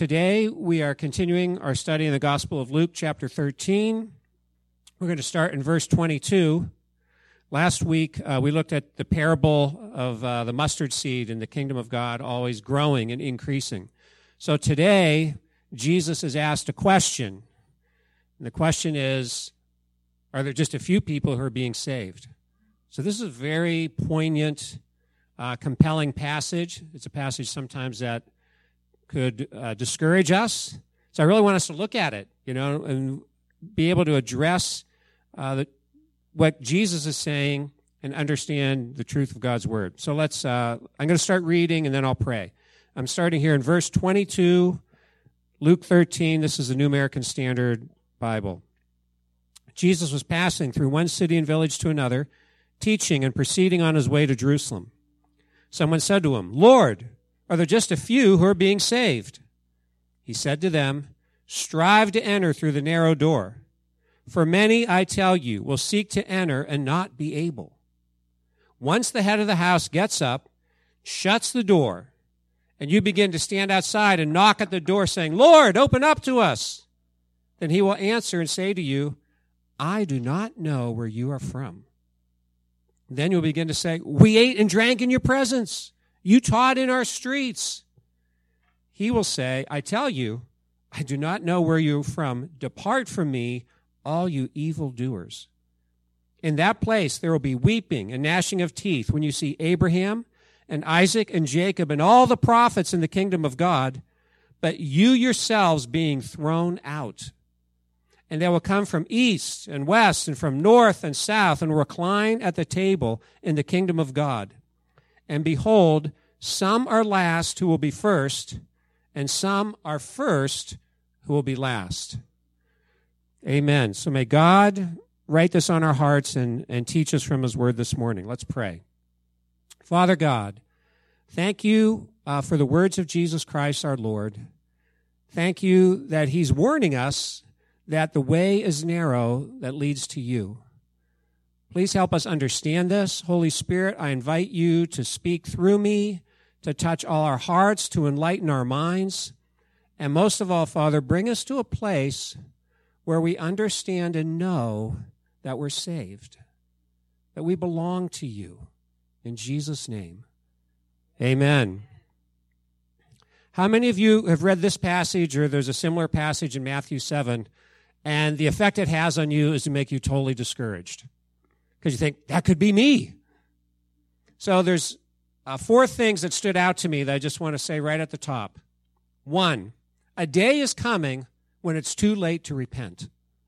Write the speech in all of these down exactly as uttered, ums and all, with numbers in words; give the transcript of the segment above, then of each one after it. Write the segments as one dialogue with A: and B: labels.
A: Today we are continuing our study in the Gospel of Luke, chapter thirteen. We're going to start in verse twenty-two. Last week uh, we looked at the parable of uh, the mustard seed in the kingdom of God always growing and increasing. So today Jesus is asked a question. And the question is, are there just a few people who are being saved? So this is a very poignant, uh, compelling passage. It's a passage sometimes that could uh, discourage us. So I really want us to look at it, you know, and be able to address uh, the, what Jesus is saying and understand the truth of God's word. So let's, uh, I'm going to start reading and then I'll pray. I'm starting here in verse twenty-two, Luke thirteen. This is the New American Standard Bible. Jesus was passing through one city and village to another, teaching and proceeding on his way to Jerusalem. Someone said to him, "Lord, are there just a few who are being saved?" He said to them, "Strive to enter through the narrow door. For many, I tell you, will seek to enter and not be able. Once the head of the house gets up, shuts the door, and you begin to stand outside and knock at the door saying, 'Lord, open up to us,' then he will answer and say to you, 'I do not know where you are from.' Then you'll begin to say, 'We ate and drank in your presence. You taught in our streets.' He will say, 'I tell you, I do not know where you're from. Depart from me, all you evildoers.' In that place there will be weeping and gnashing of teeth when you see Abraham and Isaac and Jacob and all the prophets in the kingdom of God, but you yourselves being thrown out. And they will come from east and west and from north and south and recline at the table in the kingdom of God. And behold, some are last who will be first, and some are first who will be last." Amen. So may God write this on our hearts and, and teach us from his word this morning. Let's pray. Father God, thank you uh, for the words of Jesus Christ our Lord. Thank you that he's warning us that the way is narrow that leads to you. Please help us understand this. Holy Spirit, I invite you to speak through me, to touch all our hearts, to enlighten our minds, and most of all, Father, bring us to a place where we understand and know that we're saved, that we belong to you. In Jesus' name, amen. How many of you have read this passage, or there's a similar passage in Matthew seven, and the effect it has on you is to make you totally discouraged? Because you think, that could be me. So there's uh, four things that stood out to me that I just want to say right at the top. One, a day is coming when it's too late to repent.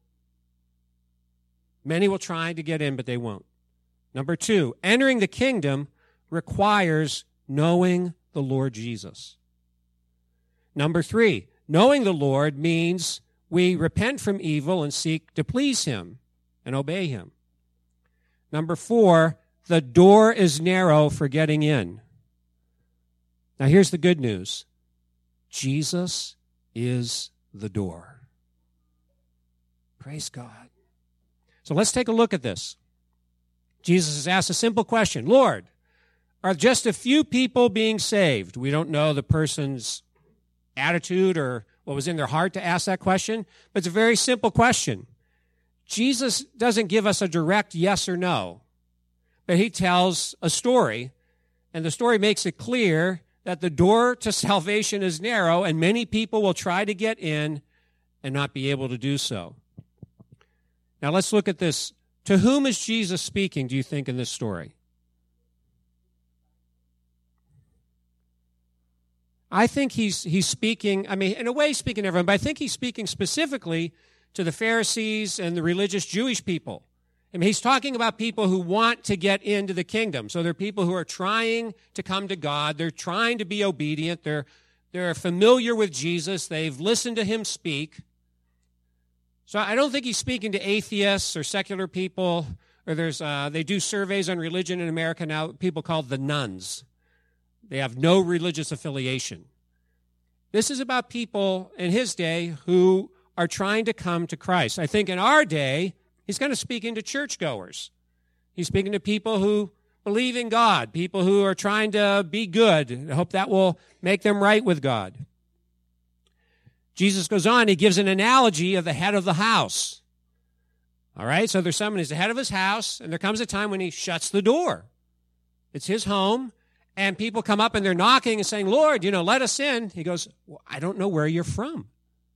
A: Many will try to get in, but they won't. Number two, entering the kingdom requires knowing the Lord Jesus. Number three, knowing the Lord means we repent from evil and seek to please him and obey him. Number four, the door is narrow for getting in. Now here's the good news. Jesus is the door. Praise God. So let's take a look at this. Jesus has asked a simple question. Lord, are just a few people being saved? We don't know the person's attitude or what was in their heart to ask that question, but it's a very simple question. Jesus doesn't give us a direct yes or no, but he tells a story, and the story makes it clear that the door to salvation is narrow, and many people will try to get in and not be able to do so. Now let's look at this. To whom is Jesus speaking, do you think, in this story? I think he's he's speaking, I mean, in a way he's speaking to everyone, but I think he's speaking specifically to the Pharisees and the religious Jewish people. I mean, he's talking about people who want to get into the kingdom. So they're people who are trying to come to God. They're trying to be obedient. They're, they're familiar with Jesus. They've listened to him speak. So I don't think he's speaking to atheists or secular people, or there's uh, they do surveys on religion in America now, people called the nuns. They have no religious affiliation. This is about people in his day who are trying to come to Christ. I think in our day, he's kind of speaking to churchgoers. He's speaking to people who believe in God, people who are trying to be good. I hope that will make them right with God. Jesus goes on, he gives an analogy of the head of the house. All right, so there's someone who's the head of his house, and there comes a time when he shuts the door. It's his home, and people come up and they're knocking and saying, Lord, you know, let us in. He goes, well, I don't know where you're from.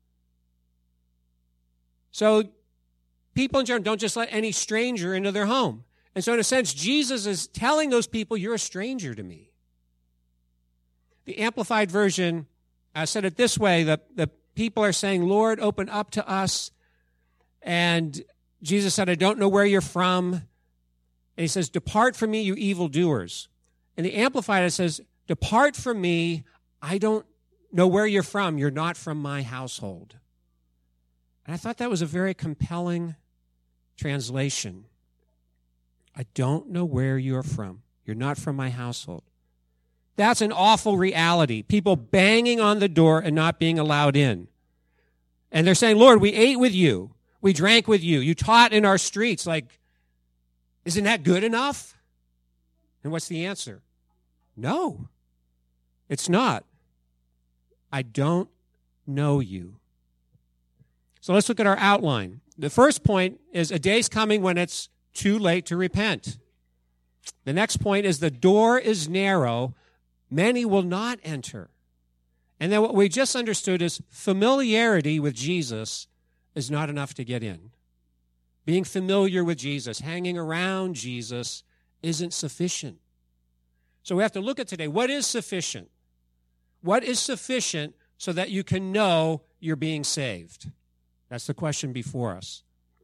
A: So people in general don't just let any stranger into their home. And so in a sense, Jesus is telling those people, you're a stranger to me. The Amplified Version uh, said it this way, the, the people are saying, Lord, open up to us. And Jesus said, I don't know where you're from. And he says, depart from me, you evildoers. And the Amplified, it says, depart from me, I don't know where you're from. You're not from my household. And I thought that was a very compelling translation. I don't know where you're from. You're not from my household. That's an awful reality. People banging on the door and not being allowed in. And they're saying, Lord, we ate with you. We drank with you. You taught in our streets. Like, isn't that good enough? And what's the answer? No, it's not. I don't know you. So let's look at our outline. The first point is a day's coming when it's too late to repent. The next point is the door is narrow. Many will not enter. And then what we just understood is familiarity with Jesus is not enough to get in. Being familiar with Jesus, hanging around Jesus isn't sufficient. So we have to look at today, what is sufficient? What is sufficient so that you can know you're being saved? That's the question before us.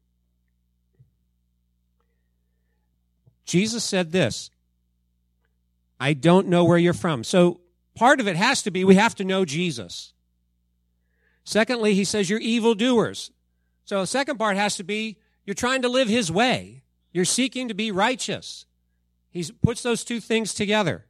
A: Jesus said this, I don't know where you're from. So part of it has to be we have to know Jesus. Secondly, he says you're evildoers. So the second part has to be you're trying to live his way. You're seeking to be righteous. He puts those two things together.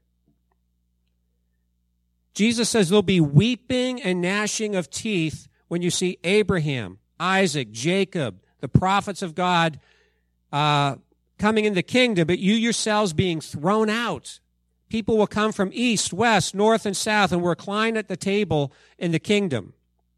A: Jesus says there'll be weeping and gnashing of teeth when you see Abraham, Isaac, Jacob, the prophets of God uh, coming in the kingdom, but you yourselves being thrown out. People will come from east, west, north, and south and will recline at the table in the kingdom.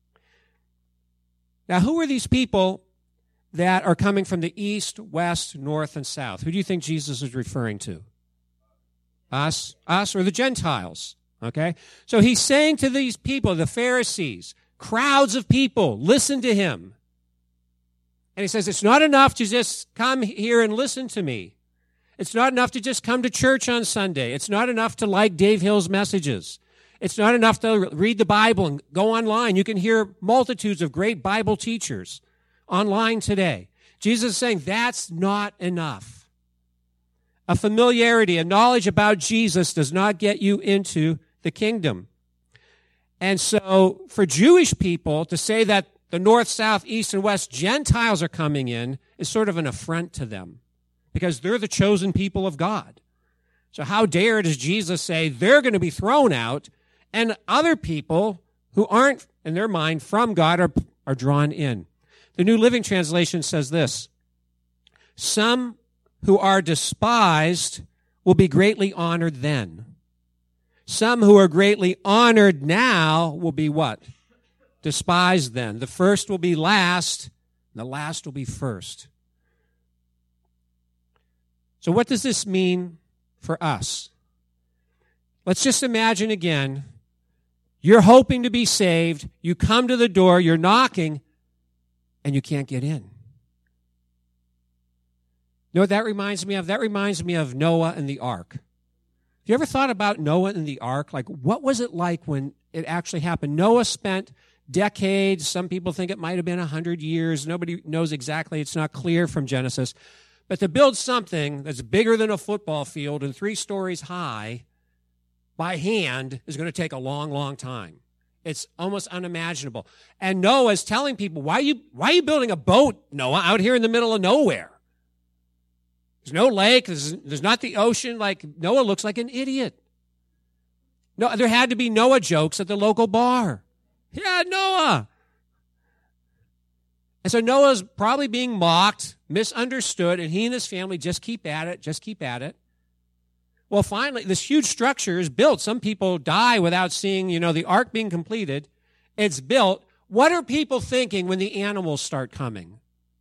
A: Now, who are these people that are coming from the east, west, north, and south? Who do you think Jesus is referring to? Us? Us or the Gentiles? Okay? So he's saying to these people, the Pharisees, crowds of people, listen to him. And he says, it's not enough to just come here and listen to me. It's not enough to just come to church on Sunday. It's not enough to like Dave Hill's messages. It's not enough to read the Bible and go online. You can hear multitudes of great Bible teachers online today. Jesus is saying that's not enough. A familiarity, a knowledge about Jesus does not get you into the kingdom. And so for Jewish people to say that the north, south, east, and west Gentiles are coming in is sort of an affront to them because they're the chosen people of God. So how dare does Jesus say they're going to be thrown out and other people who aren't, in their mind, from God are, are drawn in? The New Living Translation says this, some who are despised will be greatly honored then. Some who are greatly honored now will be what? Despised then. The first will be last, and the last will be first. So what does this mean for us? Let's just imagine again, you're hoping to be saved, you come to the door, you're knocking, and you can't get in. You know what that reminds me of? That reminds me of Noah and the ark. Have you ever thought about Noah and the ark? Like, what was it like when it actually happened? Noah spent decades. Some people think it might have been a hundred years. Nobody knows exactly. It's not clear from Genesis. But to build something that's bigger than a football field and three stories high by hand is going to take a long, long time. It's almost unimaginable. And Noah's telling people, why are you, why are you building a boat, Noah, out here in the middle of nowhere? There's no lake. There's, there's not the ocean. Like, Noah looks like an idiot. No, there had to be Noah jokes at the local bar. Yeah, Noah. And so Noah's probably being mocked, misunderstood, and he and his family just keep at it, just keep at it. Well, finally, this huge structure is built. Some people die without seeing, you know, the ark being completed. It's built. What are people thinking when the animals start coming?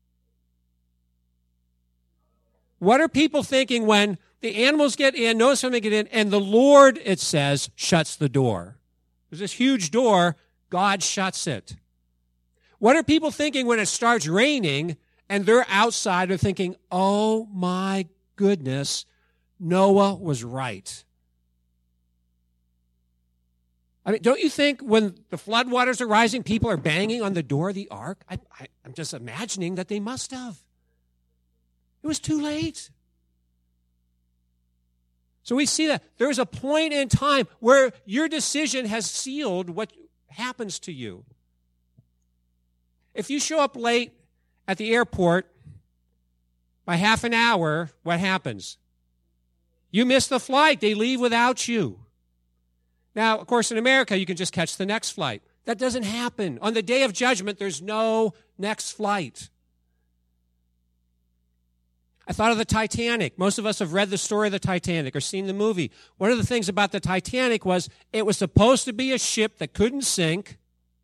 A: What are people thinking when the animals get in, notice when they get in, and the Lord, it says, shuts the door? There's this huge door, God shuts it. What are people thinking when it starts raining and they're outside and thinking, oh my goodness, Noah was right? I mean, don't you think when the floodwaters are rising, people are banging on the door of the ark? I, I, I'm just imagining that they must have. It was too late. So we see that there's a point in time where your decision has sealed what happens to you. If you show up late at the airport by half an hour, what happens? You miss the flight. They leave without you. Now, of course, in America, you can just catch the next flight. That doesn't happen. On the day of judgment, there's no next flight. I thought of the Titanic. Most of us have read the story of the Titanic or seen the movie. One of the things about the Titanic was it was supposed to be a ship that couldn't sink,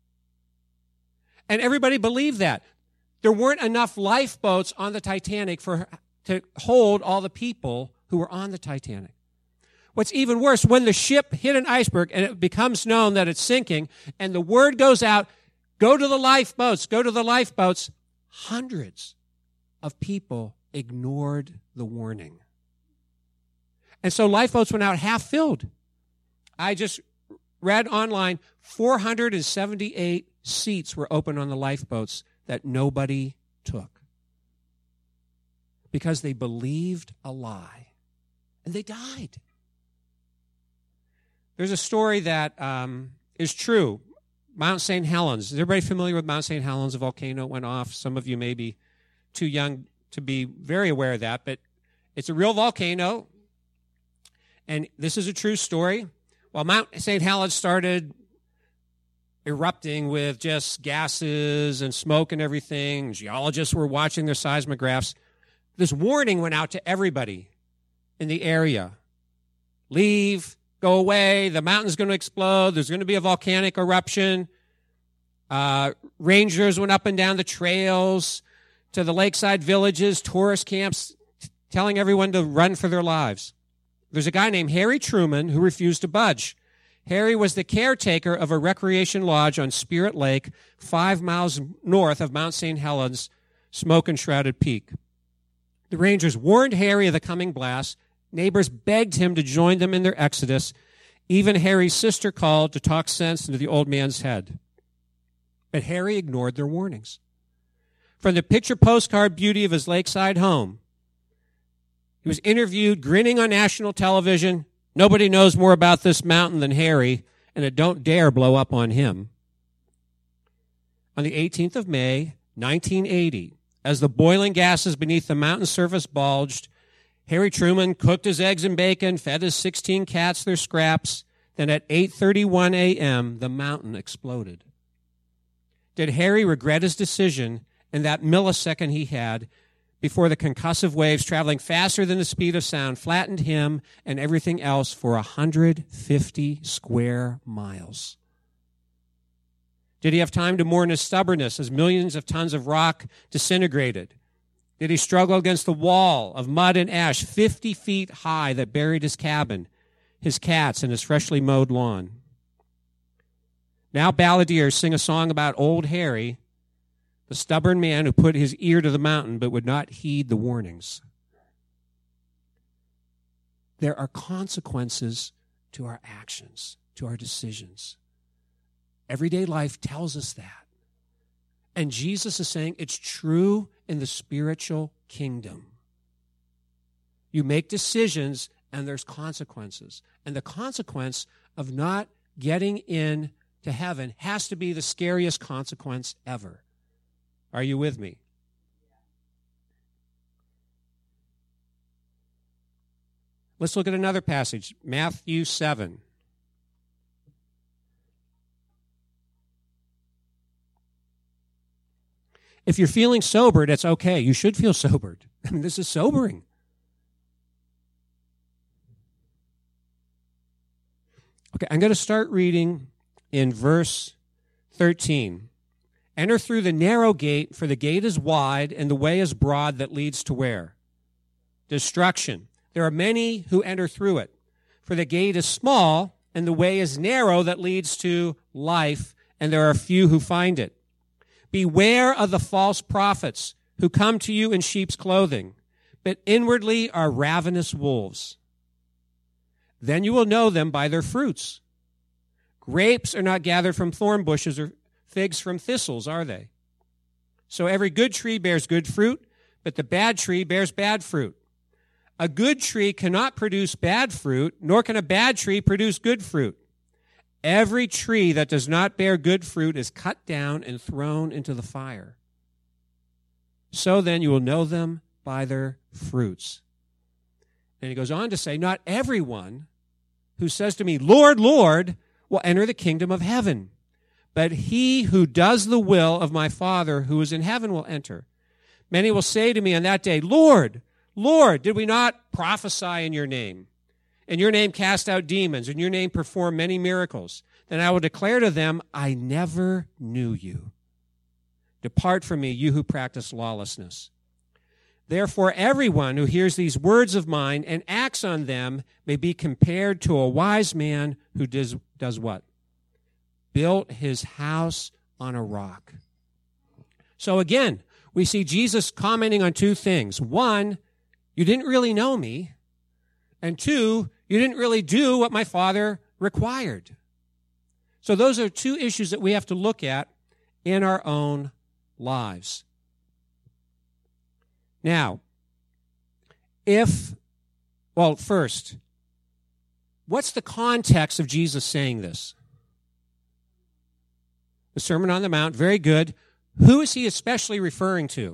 A: and everybody believed that. There weren't enough lifeboats on the Titanic for to hold all the people who were on the Titanic. What's even worse, when the ship hit an iceberg and it becomes known that it's sinking, and the word goes out, go to the lifeboats, go to the lifeboats, hundreds of people ignored the warning. And so lifeboats went out half filled. I just read online, four hundred seventy-eight seats were open on the lifeboats that nobody took because they believed a lie, and they died. There's a story that um, is true. Mount Saint Helens. Is everybody familiar with Mount Saint Helens? A volcano went off. Some of you may be too young to be very aware of that, but it's a real volcano, and this is a true story. While Mount Saint Helens started erupting with just gases and smoke and everything, geologists were watching their seismographs, this warning went out to everybody in the area. Leave. Go away. The mountain's going to explode. There's going to be a volcanic eruption. Uh, rangers went up and down the trails to the lakeside villages, tourist camps, t- telling everyone to run for their lives. There's a guy named Harry Truman who refused to budge. Harry was the caretaker of a recreation lodge on Spirit Lake, five miles north of Mount Saint Helens' smoke-enshrouded peak. The rangers warned Harry of the coming blast. Neighbors begged him to join them in their exodus. Even Harry's sister called to talk sense into the old man's head. But Harry ignored their warnings. From the picture postcard beauty of his lakeside home, he was interviewed grinning on national television. Nobody knows more about this mountain than Harry, and it don't dare blow up on him. On the eighteenth of May, nineteen eighty, as the boiling gases beneath the mountain surface bulged, Harry Truman cooked his eggs and bacon, fed his sixteen cats their scraps. Then at eight thirty-one a.m., the mountain exploded. Did Harry regret his decision in that millisecond he had before the concussive waves traveling faster than the speed of sound flattened him and everything else for one hundred fifty square miles? Did he have time to mourn his stubbornness as millions of tons of rock disintegrated? Did he struggle against the wall of mud and ash fifty feet high that buried his cabin, his cats, and his freshly mowed lawn? Now balladeers sing a song about old Harry, the stubborn man who put his ear to the mountain but would not heed the warnings. There are consequences to our actions, to our decisions. Everyday life tells us that. And Jesus is saying it's true in the spiritual kingdom. You make decisions and there's consequences. And the consequence of not getting in to heaven has to be the scariest consequence ever. Are you with me? Let's look at another passage, Matthew seven. If you're feeling sobered, it's okay. You should feel sobered. I mean, this is sobering. Okay, I'm going to start reading in verse thirteen. Enter through the narrow gate, for the gate is wide and the way is broad that leads to where? Destruction. There are many who enter through it. For the gate is small and the way is narrow that leads to life, and there are few who find it. Beware of the false prophets who come to you in sheep's clothing, but inwardly are ravenous wolves. Then you will know them by their fruits. Grapes are not gathered from thorn bushes, or figs from thistles, are they? So every good tree bears good fruit, but the bad tree bears bad fruit. A good tree cannot produce bad fruit, nor can a bad tree produce good fruit. Every tree that does not bear good fruit is cut down and thrown into the fire. So then you will know them by their fruits. And he goes on to say, not everyone who says to me, Lord, Lord, will enter the kingdom of heaven, but he who does the will of my Father who is in heaven will enter. Many will say to me on that day, Lord, Lord, did we not prophesy in your name? In your name cast out demons, in your name perform many miracles. Then I will declare to them, I never knew you. Depart from me, you who practice lawlessness. Therefore, everyone who hears these words of mine and acts on them may be compared to a wise man who does, does what? Built his house on a rock. So again, we see Jesus commenting on two things. One, you didn't really know me. And two, you didn't really do what my Father required. So those are two issues that we have to look at in our own lives. Now, if, well, first, what's the context of Jesus saying this? The Sermon on the Mount, very good. Who is he especially referring to?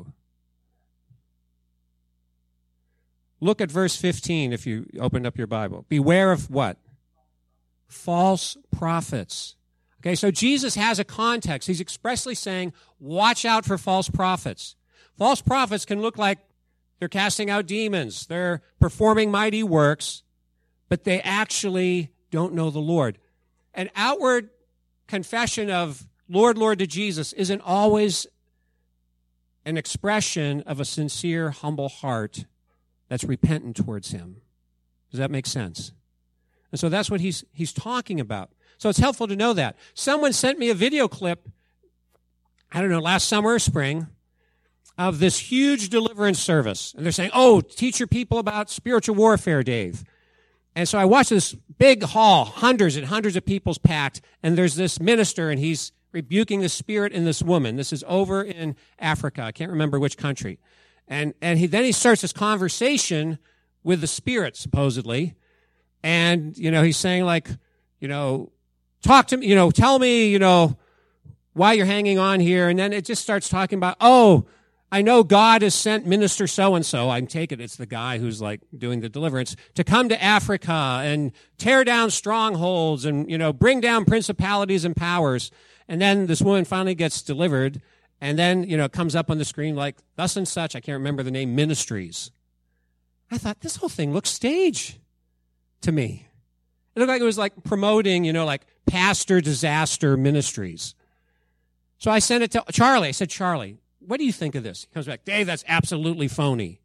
A: Look at verse fifteen if you opened up your Bible. Beware of what? False prophets. Okay, so Jesus has a context. He's expressly saying, watch out for false prophets. False prophets can look like they're casting out demons, they're performing mighty works, but they actually don't know the Lord. An outward confession of Lord, Lord to Jesus isn't always an expression of a sincere, humble heart that's repentant towards him. Does that make sense? And so that's what he's he's talking about. So it's helpful to know that. Someone sent me a video clip, I don't know, last summer or spring, of this huge deliverance service. And they're saying, oh, teach your people about spiritual warfare, Dave. And so I watched this big hall, hundreds and hundreds of people's packed, and there's this minister, and he's rebuking the spirit in this woman. This is over in Africa. I can't remember which country. And and he then he starts this conversation with the spirit, supposedly. And, you know, he's saying, like, you know, talk to me, you know, tell me, you know, why you're hanging on here. And then it just starts talking about, oh, I know God has sent minister so-and-so, I take it it's the guy who's like doing the deliverance, to come to Africa and tear down strongholds and, you know, bring down principalities and powers. And then this woman finally gets delivered, and then, you know, it comes up on the screen like, thus and such, I can't remember the name, ministries. I thought, this whole thing looks staged to me. It looked like it was like promoting, you know, like pastor disaster ministries. So I sent it to Charlie. I said, Charlie, what do you think of this? He comes back, Dave, that's absolutely phony.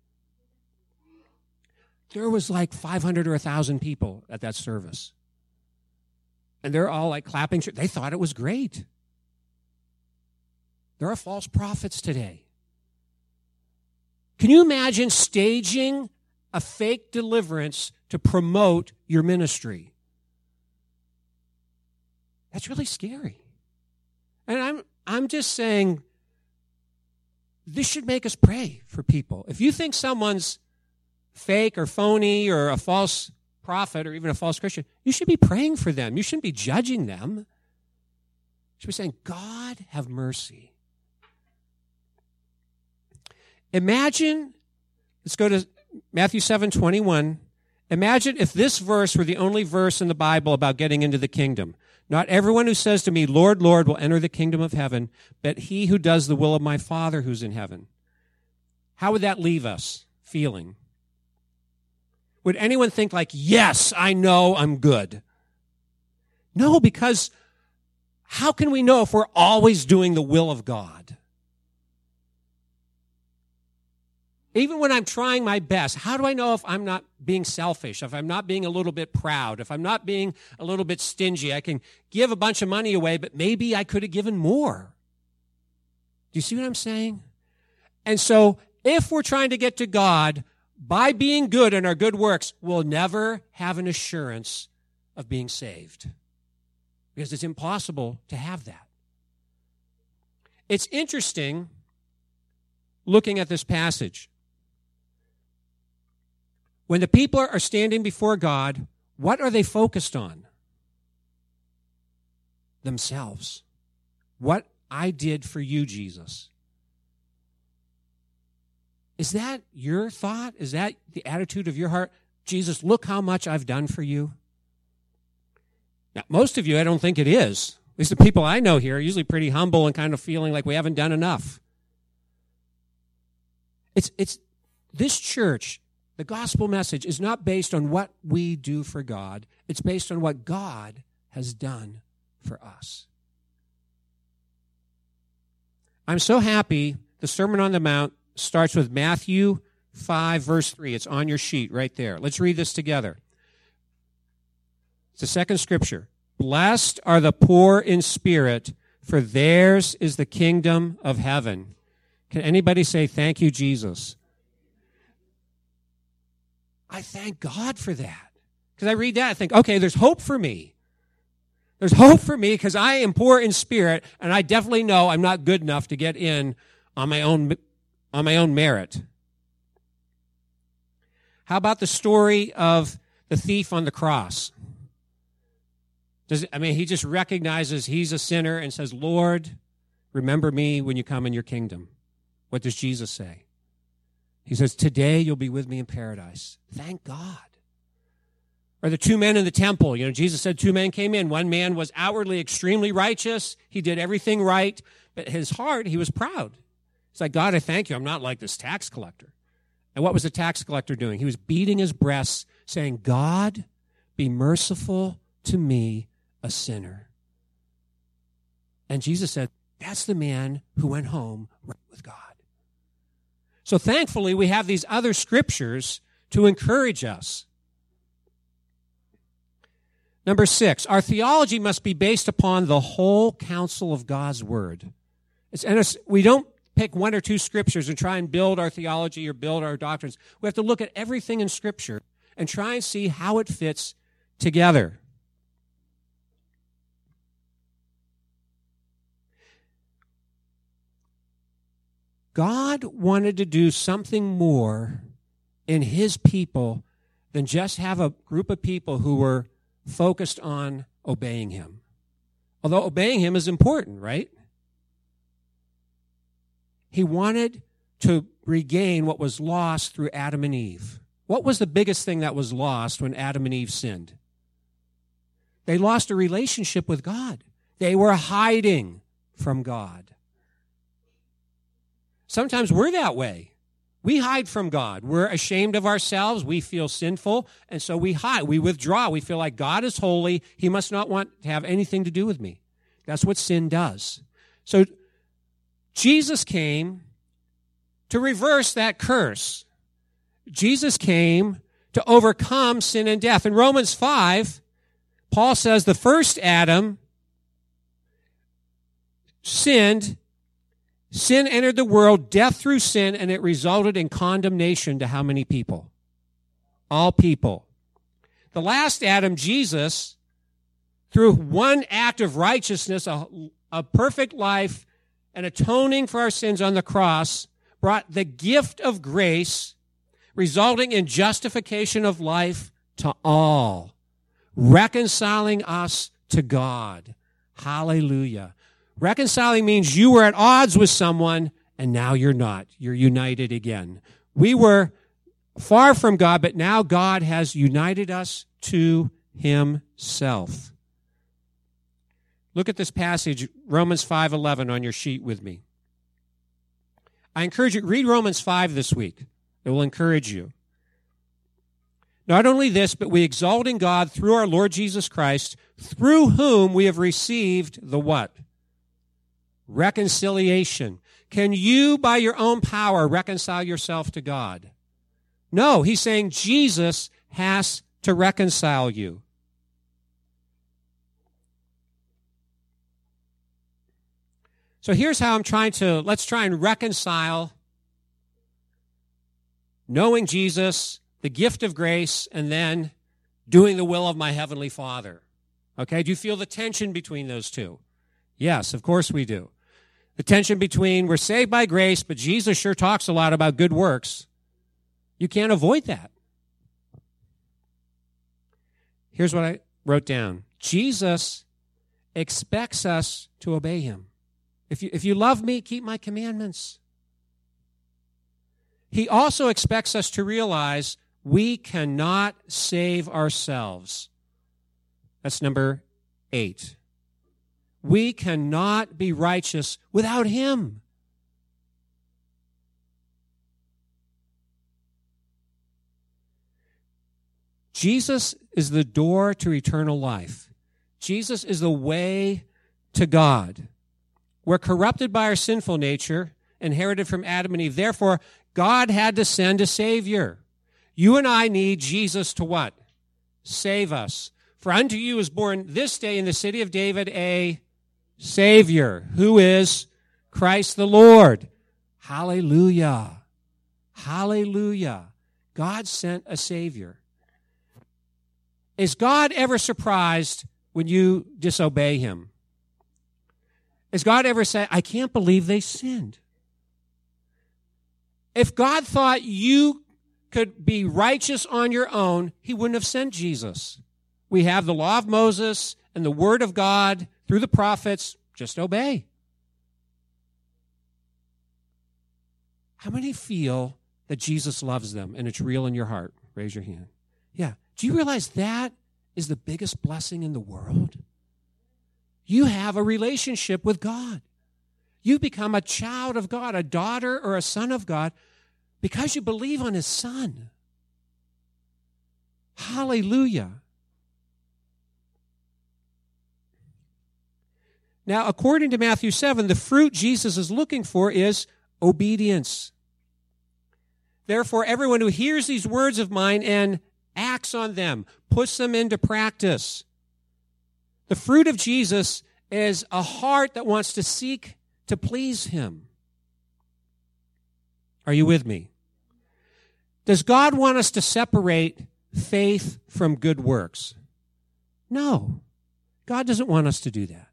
A: There was like five hundred or one thousand people at that service. And they're all like clapping. They thought it was great. There are false prophets today. Can you imagine staging a fake deliverance to promote your ministry? That's really scary. And I'm I'm just saying, this should make us pray for people. If you think someone's fake or phony or a false prophet or even a false Christian, you should be praying for them. You shouldn't be judging them. You should be saying, God, have mercy. Imagine, let's go to Matthew seven twenty-one. Imagine if this verse were the only verse in the Bible about getting into the kingdom. Not everyone who says to me, Lord, Lord, will enter the kingdom of heaven, but he who does the will of my Father who's in heaven. How would that leave us feeling? Would anyone think like, yes, I know I'm good? No, because How can we know if we're always doing the will of God? Even when I'm trying my best, how do I know if I'm not being selfish, if I'm not being a little bit proud, if I'm not being a little bit stingy? I can give a bunch of money away, but maybe I could have given more. Do you see what I'm saying? And so if we're trying to get to God by being good in our good works, we'll never have an assurance of being saved, because it's impossible to have that. It's interesting looking at this passage. When the people are standing before God, what are they focused on? Themselves. What I did for you, Jesus. Is that your thought? Is that the attitude of your heart? Jesus, look how much I've done for you. Now, most of you, I don't think it is. At least the people I know here are usually pretty humble and kind of feeling like we haven't done enough. It's, it's this church, the gospel message, is not based on what we do for God. It's based on what God has done for us. I'm so happy the Sermon on the Mount starts with Matthew five, verse three. It's on your sheet right there. Let's read this together. It's the second scripture. Blessed are the poor in spirit, for theirs is the kingdom of heaven. Can anybody say, thank you, Jesus? I thank God for that. Because I read that, I think, okay, there's hope for me. There's hope for me because I am poor in spirit, and I definitely know I'm not good enough to get in on my own, on my own merit. How about the story of the thief on the cross? Does, I mean, he just recognizes he's a sinner and says, Lord, remember me when you come in your kingdom. What does Jesus say? He says, today you'll be with me in paradise. Thank God. Or the two men in the temple. You know, Jesus said two men came in. One man was outwardly extremely righteous. He did everything right. But his heart, he was proud. He's like, God, I thank you. I'm not like this tax collector. And what was the tax collector doing? He was beating his breast, saying, God, be merciful to me, a sinner. And Jesus said, that's the man who went home right with God. So thankfully, we have these other scriptures to encourage us. Number six, our theology must be based upon the whole counsel of God's word. It's, and it's, we don't pick one or two scriptures and try and build our theology or build our doctrines. We have to look at everything in Scripture and try and see how it fits together. God wanted to do something more in his people than just have a group of people who were focused on obeying him. Although obeying him is important, right? He wanted to regain what was lost through Adam and Eve. What was the biggest thing that was lost when Adam and Eve sinned? They lost a relationship with God. They were hiding from God. Sometimes we're that way. We hide from God. We're ashamed of ourselves. We feel sinful, and so we hide. We withdraw. We feel like God is holy. He must not want to have anything to do with me. That's what sin does. So Jesus came to reverse that curse. Jesus came to overcome sin and death. In Romans five, Paul says the first Adam sinned. Sin entered the world, death through sin, and it resulted in condemnation to how many people? All people. The last Adam, Jesus, through one act of righteousness, a, a perfect life, and atoning for our sins on the cross, brought the gift of grace, resulting in justification of life to all, reconciling us to God. Hallelujah. Reconciling means you were at odds with someone, and now you're not. You're united again. We were far from God, but now God has united us to himself. Look at this passage, Romans five eleven, on your sheet with me. I encourage you, read Romans five this week. It will encourage you. Not only this, but we exalt in God through our Lord Jesus Christ, through whom we have received the what? Reconciliation. Can you, by your own power, reconcile yourself to God? No, he's saying Jesus has to reconcile you. So here's how I'm trying to, let's try and reconcile knowing Jesus, the gift of grace, and then doing the will of my heavenly Father. Okay, do you feel the tension between those two? Yes, of course we do. The tension between we're saved by grace, but Jesus sure talks a lot about good works. You can't avoid that. Here's what I wrote down. Jesus expects us to obey him. If you, if you love me, keep my commandments. He also expects us to realize we cannot save ourselves. That's number eight. We cannot be righteous without him. Jesus is the door to eternal life. Jesus is the way to God. We're corrupted by our sinful nature, inherited from Adam and Eve. Therefore, God had to send a Savior. You and I need Jesus to what? Save us. For unto you is born this day in the city of David a Savior, who is Christ the Lord. Hallelujah. Hallelujah. God sent a Savior. Is God ever surprised when you disobey him? Is God ever say, I can't believe they sinned? If God thought you could be righteous on your own, he wouldn't have sent Jesus. We have the law of Moses and the word of God through the prophets. Just obey. How many feel that Jesus loves them and it's real in your heart? Raise your hand. Yeah. Do you realize that is the biggest blessing in the world? You have a relationship with God. You become a child of God, a daughter or a son of God, because you believe on his Son. Hallelujah. Now, according to Matthew seven, the fruit Jesus is looking for is obedience. Therefore, everyone who hears these words of mine and acts on them, puts them into practice. The fruit of Jesus is a heart that wants to seek to please him. Are you with me? Does God want us to separate faith from good works? No. God doesn't want us to do that.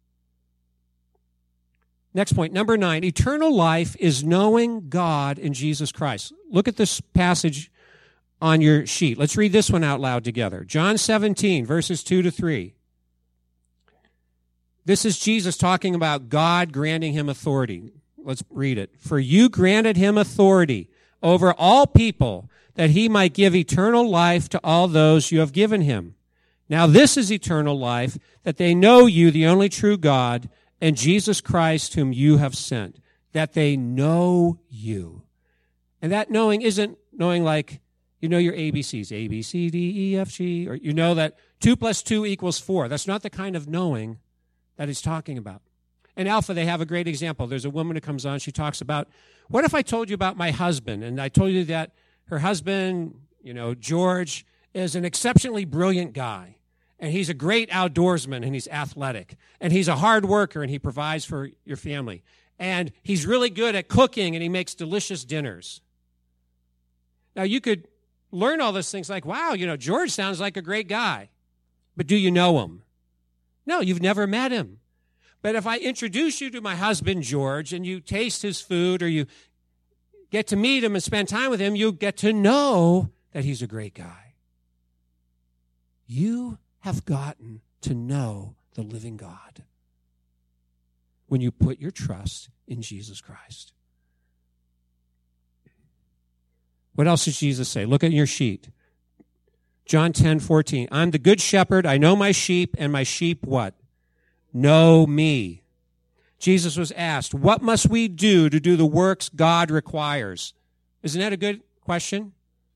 A: Next point, number nine. Eternal life is knowing God in Jesus Christ. Look at this passage on your sheet. Let's read this one out loud together. John seventeen, verses two to three. This is Jesus talking about God granting him authority. Let's read it. For you granted him authority over all people, that he might give eternal life to all those you have given him. Now this is eternal life, that they know you, the only true God, and Jesus Christ, whom you have sent. That they know you. And that knowing isn't knowing like, you know your A B Cs, A, B, C, D, E, F, G, or you know that two plus two equals four. That's not the kind of knowing that he's talking about. In Alpha, they have a great example. There's a woman who comes on, she talks about, what if I told you about my husband, and I told you that her husband, you know, George, is an exceptionally brilliant guy, and he's a great outdoorsman, and he's athletic, and he's a hard worker, and he provides for your family, and he's really good at cooking, and he makes delicious dinners. Now, you could learn all those things like, wow, you know, George sounds like a great guy, but do you know him? No, you've never met him. But if I introduce you to my husband, George, and you taste his food or you get to meet him and spend time with him, you get to know that he's a great guy. You have gotten to know the living God when you put your trust in Jesus Christ. What else does Jesus say? Look at your sheet. John ten fourteen. I'm the good shepherd. I know my sheep, and my sheep what? Know me. Jesus was asked, what must we do to do the works God requires? Isn't that a good question?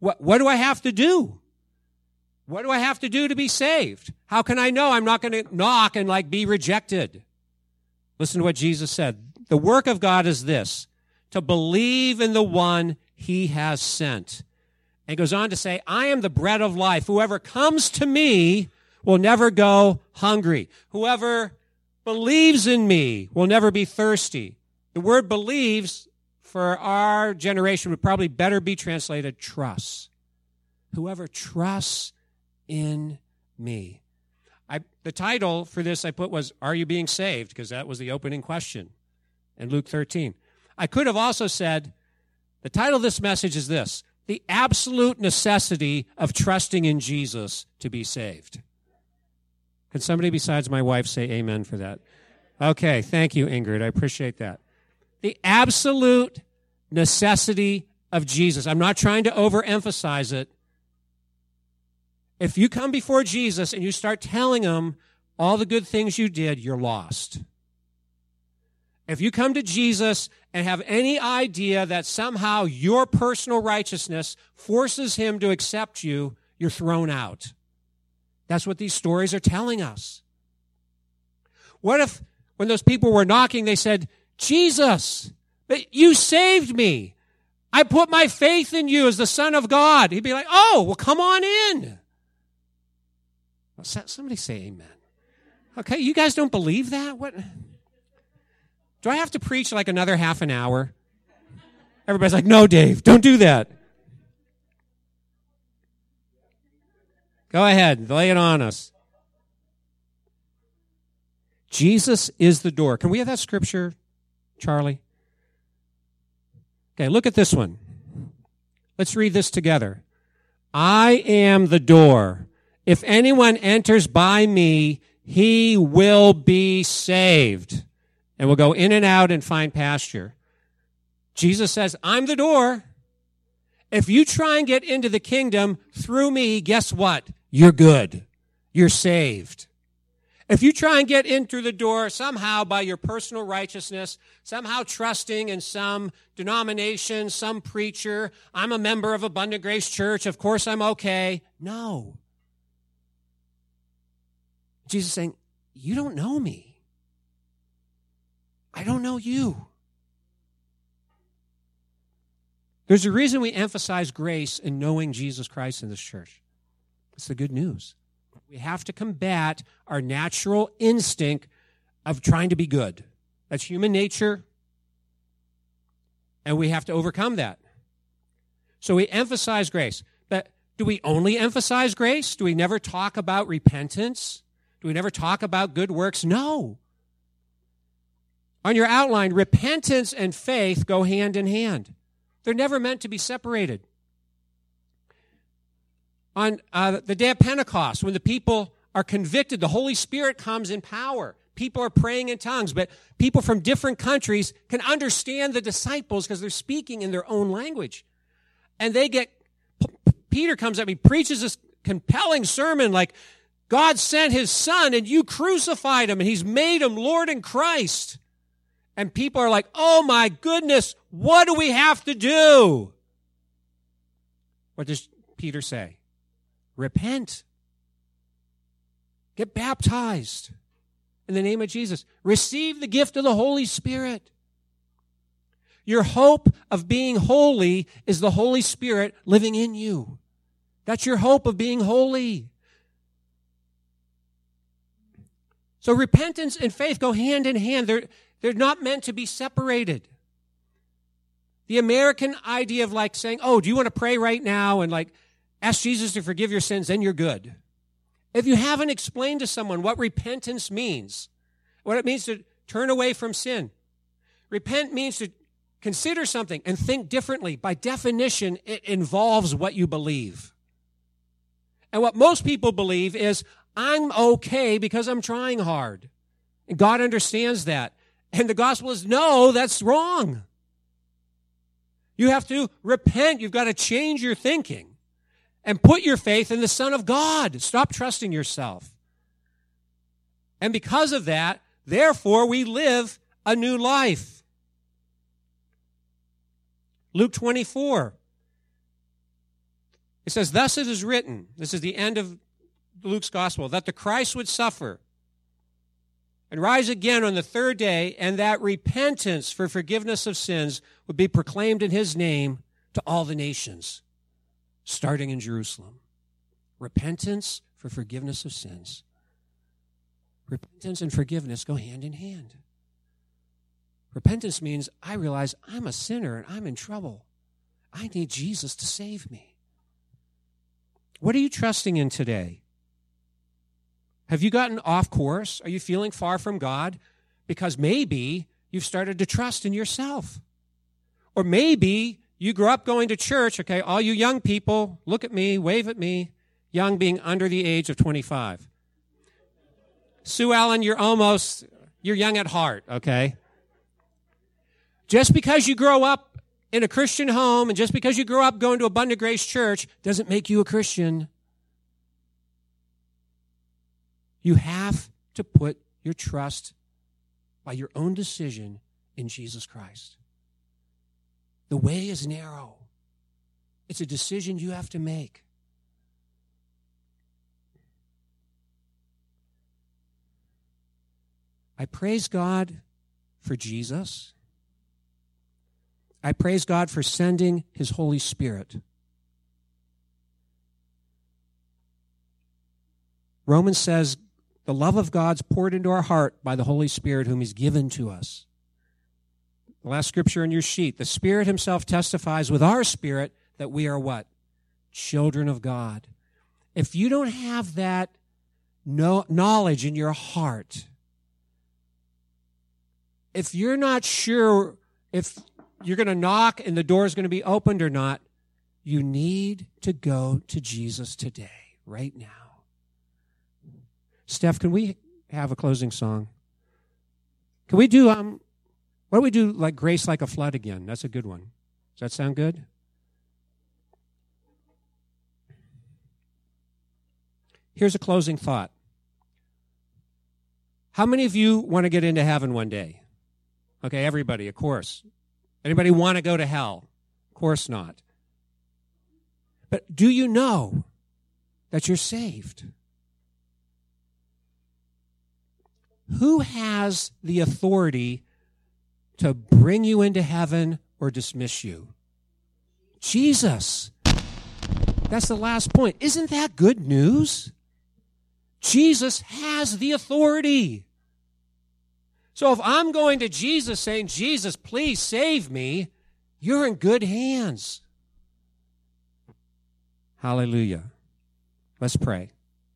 A: What, what do I have to do? What do I have to do to be saved? How can I know I'm not going to knock and like be rejected? Listen to what Jesus said. The work of God is this, to believe in the one he has sent. And he goes on to say, I am the bread of life. Whoever comes to me will never go hungry. Whoever believes in me will never be thirsty. The word believes for our generation would probably better be translated trust. Whoever trusts in me. I, the title for this I put was, Are you being saved? Because that was the opening question in Luke thirteen. I could have also said, the title of this message is this, the absolute necessity of trusting in Jesus to be saved. Can somebody besides my wife say amen for that? Okay, thank you, Ingrid. I appreciate that. The absolute necessity of Jesus. I'm not trying to overemphasize it. If you come before Jesus and you start telling him all the good things you did, you're lost. If you come to Jesus and have any idea that somehow your personal righteousness forces him to accept you, you're thrown out. That's what these stories are telling us. What if, when those people were knocking, they said, Jesus, you saved me. I put my faith in you as the Son of God. He'd be like, oh, well, come on in. Somebody say amen. Okay, you guys don't believe that? What? Do I have to preach like another half an hour? Everybody's like, no, Dave, don't do that. Go ahead, lay it on us. Jesus is the door. Can we have that scripture, Charlie? Okay, look at this one. Let's read this together. I am the door. If anyone enters by me, he will be saved. And will go in and out and find pasture. Jesus says, I'm the door. If you try and get into the kingdom through me, guess what? You're good. You're saved. If you try and get in through the door somehow by your personal righteousness, somehow trusting in some denomination, some preacher, I'm a member of Abundant Grace Church, of course I'm okay. No. Jesus is saying, you don't know me. I don't know you. There's a reason we emphasize grace in knowing Jesus Christ in this church. It's the good news. We have to combat our natural instinct of trying to be good. That's human nature, and we have to overcome that. So we emphasize grace. But do we only emphasize grace? Do we never talk about repentance? Do we never talk about good works? No. On your outline, repentance and faith go hand in hand. They're never meant to be separated. On uh, the day of Pentecost, when the people are convicted, the Holy Spirit comes in power. People are praying in tongues, but people from different countries can understand the disciples because they're speaking in their own language. And they get, Peter comes up, he preaches this compelling sermon like, God sent his son and you crucified him and he's made him Lord and Christ. And people are like, oh my goodness, what do we have to do? What does Peter say? Repent. Get baptized in the name of Jesus. Receive the gift of the Holy Spirit. Your hope of being holy is the Holy Spirit living in you. That's your hope of being holy. So repentance and faith go hand in hand. They're, they're not meant to be separated. The American idea of like saying, oh, do you want to pray right now and like ask Jesus to forgive your sins, then you're good. If you haven't explained to someone what repentance means, what it means to turn away from sin, repent means to consider something and think differently. By definition, it involves what you believe. And what most people believe is, I'm okay because I'm trying hard. And God understands that. And the gospel is, no, that's wrong. You have to repent. You've got to change your thinking and put your faith in the Son of God. Stop trusting yourself. And because of that, therefore, we live a new life. Luke twenty-four. It says, thus it is written, this is the end of Luke's gospel, that the Christ would suffer and rise again on the third day, and that repentance for forgiveness of sins would be proclaimed in his name to all the nations, starting in Jerusalem. Repentance for forgiveness of sins. Repentance and forgiveness go hand in hand. Repentance means I realize I'm a sinner and I'm in trouble. I need Jesus to save me. What are you trusting in today? Have you gotten off course? Are you feeling far from God? Because maybe you've started to trust in yourself. Or maybe you grew up going to church. Okay, all you young people, look at me, wave at me. Young being under the age of twenty-five. Sue Ellen, you're almost, you're young at heart, okay? Just because you grow up in a Christian home and just because you grow up going to Abundant Grace Church doesn't make you a Christian. You have to put your trust by your own decision in Jesus Christ. The way is narrow. It's a decision you have to make. I praise God for Jesus. I praise God for sending his Holy Spirit. Romans says, the love of God's poured into our heart by the Holy Spirit whom he's given to us. The last scripture in your sheet, the Spirit himself testifies with our spirit that we are what? Children of God. If you don't have that knowledge in your heart, if you're not sure if you're going to knock and the door is going to be opened or not, you need to go to Jesus today, right now. Steph, can we have a closing song? Can we do, um, why don't we do like Grace Like a Flood again? That's a good one. Does that sound good? Here's a closing thought. How many of you want to get into heaven one day? Okay, everybody, of course. Anybody want to go to hell? Of course not. But do you know that you're saved? Who has the authority to bring you into heaven or dismiss you? Jesus. That's the last point. Isn't that good news? Jesus has the authority. So if I'm going to Jesus saying, Jesus, please save me, you're in good hands. Hallelujah. Let's pray.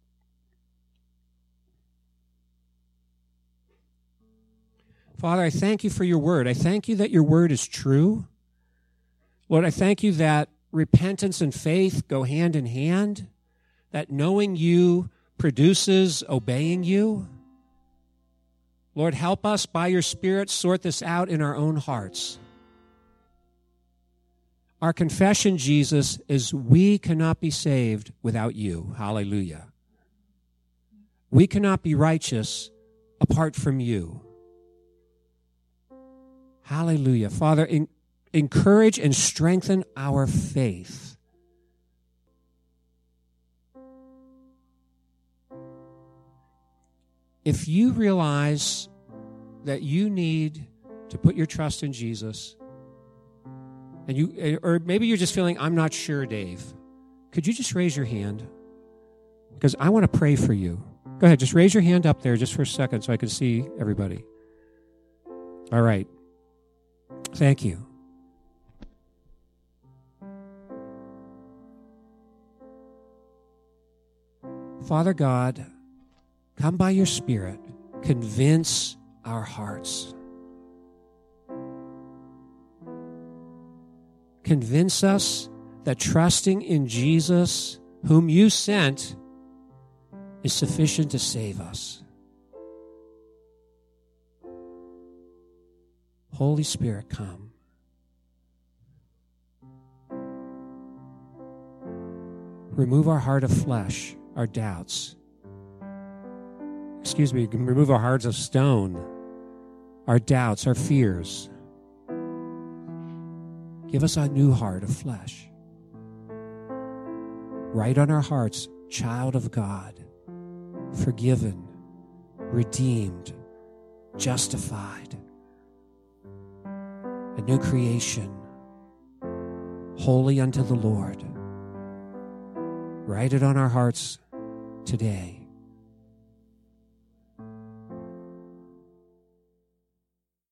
A: Father, I thank you for your word. I thank you that your word is true. Lord, I thank you that repentance and faith go hand in hand, that knowing you produces obeying you. Lord, help us by your Spirit sort this out in our own hearts. Our confession, Jesus, is we cannot be saved without you. Hallelujah. We cannot be righteous apart from you. Hallelujah. Father, in, encourage and strengthen our faith. If you realize that you need to put your trust in Jesus, and you, or maybe you're just feeling, I'm not sure, Dave, could you just raise your hand? Because I want to pray for you. Go ahead, just raise your hand up there just for a second so I can see everybody. All right. Thank you. Father God, come by your Spirit, convince our hearts. Convince us that trusting in Jesus, whom you sent, is sufficient to save us. Holy Spirit, come. Remove our heart of flesh, our doubts. Excuse me, remove our hearts of stone, our doubts, our fears. Give us a new heart of flesh. write on our hearts, child of God, forgiven, redeemed, justified, a new creation, holy unto the Lord. Write it on our hearts today.